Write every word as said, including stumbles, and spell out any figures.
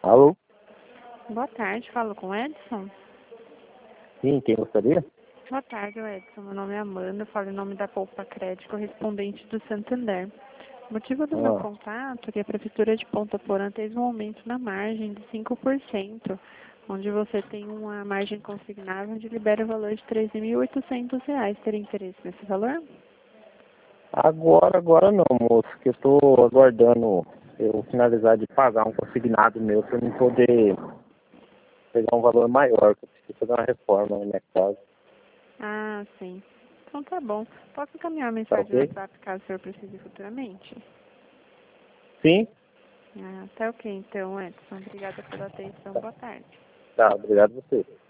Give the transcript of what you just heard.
Alô? Boa tarde, falo com o Edson. Sim, quem gostaria? Boa tarde, Edson. Meu nome é Amanda, eu falo em nome da Poupa Crédito, correspondente do Santander. O motivo do meu Ah, contato é que a Prefeitura de Ponta Porã teve um aumento na margem de cinco por cento, onde você tem uma margem consignável onde libera o valor de treze mil e oitocentos reais. Teria interesse nesse valor? agora, agora não, moço, que eu estou aguardando eu finalizar de pagar um consignado meu para eu poder pegar um valor maior, que eu preciso fazer uma reforma na minha casa. Ah, sim. Então tá bom. Posso encaminhar a Tá mensagem no ok? WhatsApp caso o senhor precise futuramente? Sim? Ah, tá ok então, Edson. Obrigada pela atenção. Boa tarde. Tá, obrigado a você.